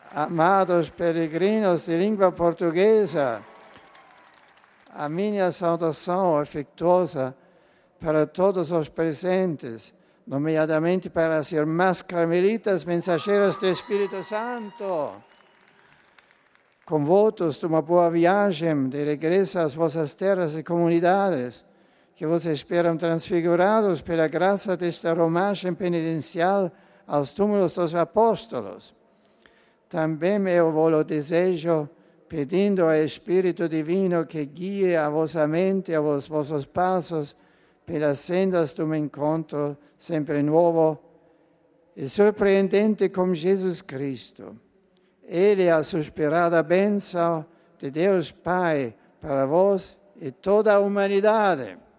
Amados peregrinos de língua portuguesa, a minha saudação afetuosa para todos os presentes, nomeadamente para as irmãs carmelitas mensageiras do Espírito Santo. Com votos de uma boa viagem de regresso às vossas terras e comunidades, que vos esperam transfigurados pela graça desta romagem penitencial aos túmulos dos apóstolos. Também eu vos desejo, pedindo ao Espírito Divino que guie a vossa mente e os vossos passos pelas sendas de um encontro sempre novo e surpreendente com Jesus Cristo. Ele é a suspirada bênção de Deus Pai para vós e toda a humanidade.